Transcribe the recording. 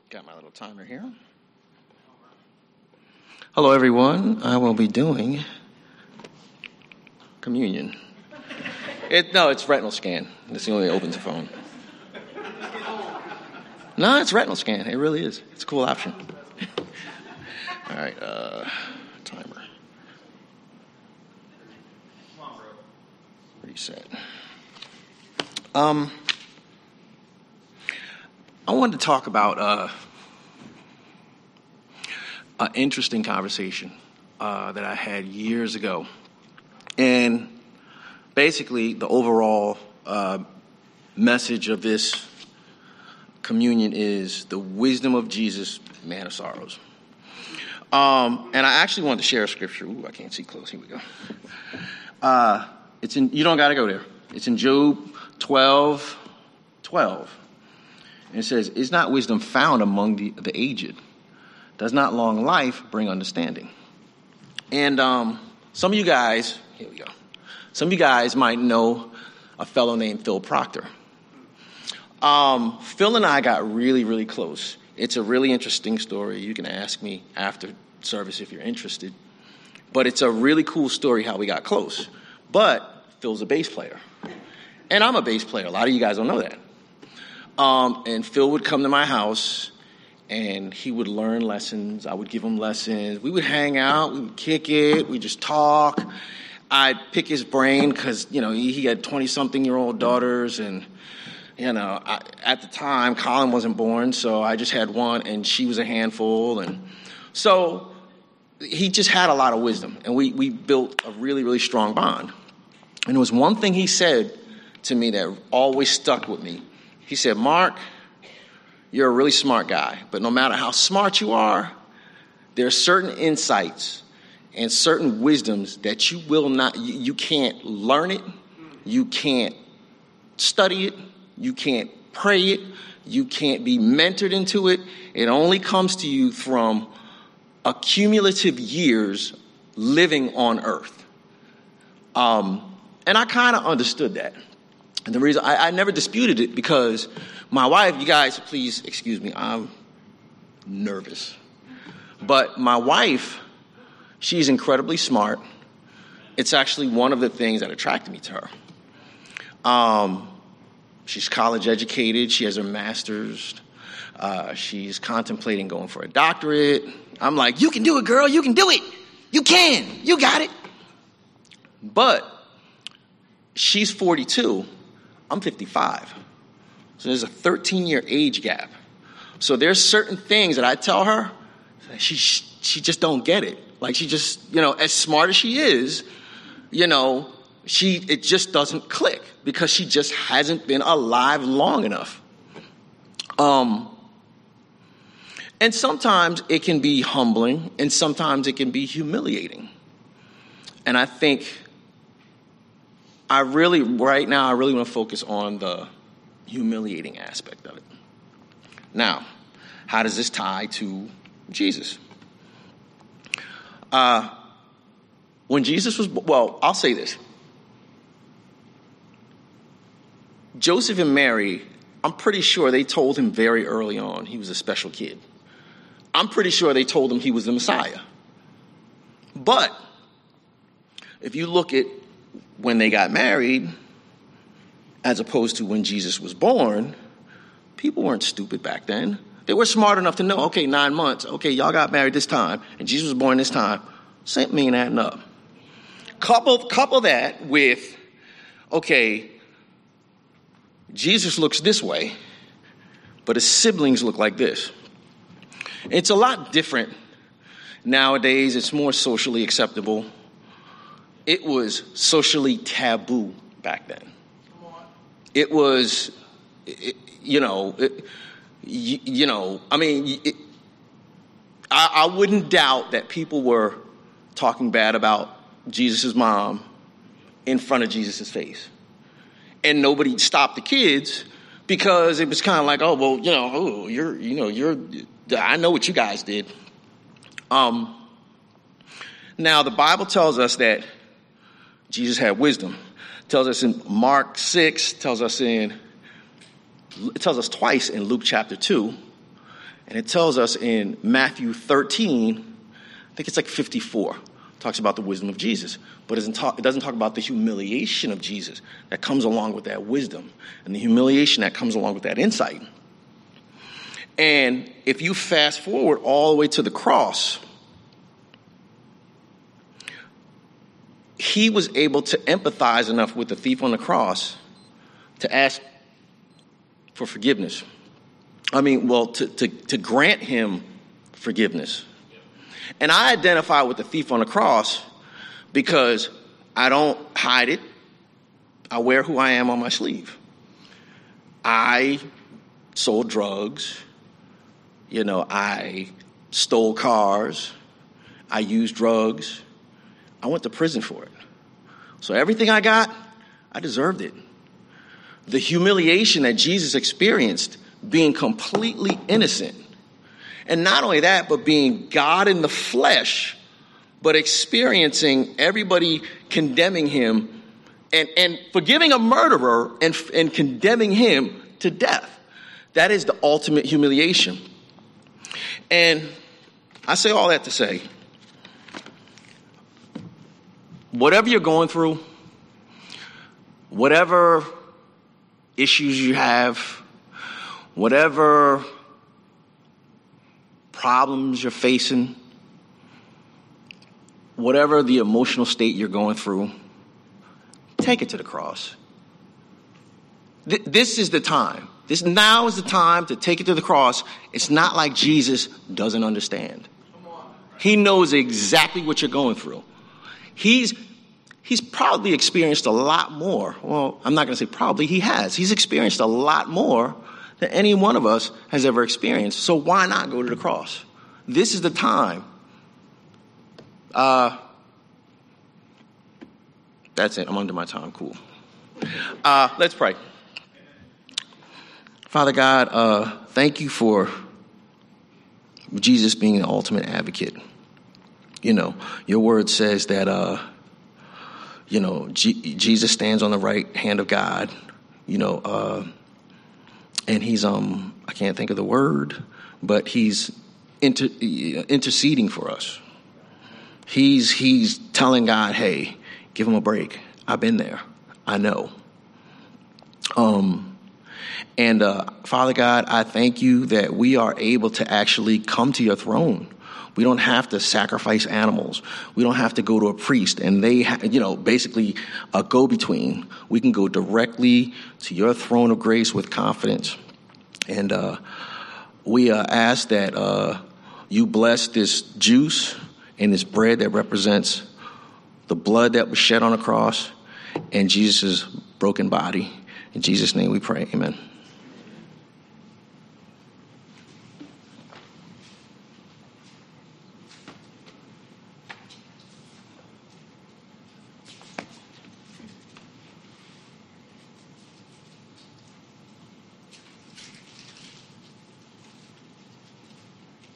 Got my little timer here. Hello, everyone. I will be doing communion. It's retinal scan. That's the only way it opens the phone. No, it's retinal scan. It really is. It's a cool option. All right, timer. Reset. I wanted to talk about an interesting conversation that I had years ago. And basically, the overall message of this communion is the wisdom of Jesus, man of sorrows. And I actually wanted to share a scripture. Ooh, I can't see close. Here we go. You don't got to go there. It's in Job 12:12. And it says, is not wisdom found among the aged? Does not long life bring understanding? And some of you guys, here we go. Some of you guys might know a fellow named Phil Proctor. Phil and I got really, really close. It's a really interesting story. You can ask me after service if you're interested. But it's a really cool story how we got close. But Phil's a bass player. And I'm a bass player. A lot of you guys don't know that. And Phil would come to my house, and he would learn lessons. I would give him lessons. We would hang out. We would kick it. We'd just talk. I'd pick his brain because, he had 20-something-year-old daughters. And, at the time, Colin wasn't born, so I just had one, and she was a handful. And so he just had a lot of wisdom, and we built a really, really strong bond. And there was one thing he said to me that always stuck with me. He said, Mark, you're a really smart guy, but no matter how smart you are, there are certain insights and certain wisdoms that you can't learn it, you can't study it, you can't pray it, you can't be mentored into it. It only comes to you from accumulative years living on earth. And I kind of understood that. And the reason I never disputed it because my wife, you guys, please excuse me, I'm nervous. But my wife, she's incredibly smart. It's actually one of the things that attracted me to her. She's college educated. She has her master's. She's contemplating going for a doctorate. I'm like, you can do it, girl. You can do it. You can. You got it. But she's 42. I'm 55. So there's a 13-year age gap. So there's certain things that I tell her, she just don't get it. Like she just, as smart as she is, it just doesn't click because she just hasn't been alive long enough. And sometimes it can be humbling and sometimes it can be humiliating. And I think right now, I really want to focus on the humiliating aspect of it. Now, how does this tie to Jesus? When Jesus was, I'll say this. Joseph and Mary, I'm pretty sure they told him very early on he was a special kid. I'm pretty sure they told him he was the Messiah. But if you look at when they got married, as opposed to when Jesus was born, people weren't stupid back then. They were smart enough to know, 9 months, y'all got married this time, and Jesus was born this time. Same ain't adding up. Couple that with, Jesus looks this way, but his siblings look like this. It's a lot different nowadays. It's more socially acceptable. It was socially taboo back then. It was, I wouldn't doubt that people were talking bad about Jesus' mom in front of Jesus' face. And nobody stopped the kids because it was kind of like, I know what you guys did. Now, the Bible tells us that Jesus had wisdom. It tells us in Mark 6, it tells us twice in Luke chapter 2, And it tells us in Matthew 13, I think it's like 54, talks about the wisdom of Jesus. But it doesn't talk about the humiliation of Jesus that comes along with that wisdom and the humiliation that comes along with that insight. And if you fast forward all the way to the cross, he was able to empathize enough with the thief on the cross to ask for forgiveness. To grant him forgiveness. And I identify with the thief on the cross because I don't hide it. I wear who I am on my sleeve. I sold drugs. I stole cars. I used drugs. I went to prison for it. So everything I got, I deserved it. The humiliation that Jesus experienced, being completely innocent. And not only that, but being God in the flesh, but experiencing everybody condemning him and forgiving a murderer and condemning him to death. That is the ultimate humiliation. And I say all that to say, whatever you're going through, whatever issues you have, whatever problems you're facing, whatever the emotional state you're going through, take it to the cross. This is the time. Now is the time to take it to the cross. It's not like Jesus doesn't understand. He knows exactly what you're going through. He's probably experienced a lot more. Well, I'm not going to say probably. He has. He's experienced a lot more than any one of us has ever experienced. So why not go to the cross? This is the time. That's it. I'm under my time. Cool. Let's pray. Father God, thank you for Jesus being the ultimate advocate. Your word says that, Jesus stands on the right hand of God, and he's, I can't think of the word, but he's interceding for us. He's telling God, hey, give him a break. I've been there. I know. And Father God, I thank you that we are able to actually come to your throne. We don't have to sacrifice animals. We don't have to go to a priest and they, basically a go-between. We can go directly to your throne of grace with confidence. And we ask that you bless this juice and this bread that represents the blood that was shed on the cross and Jesus' broken body. In Jesus' name we pray. Amen.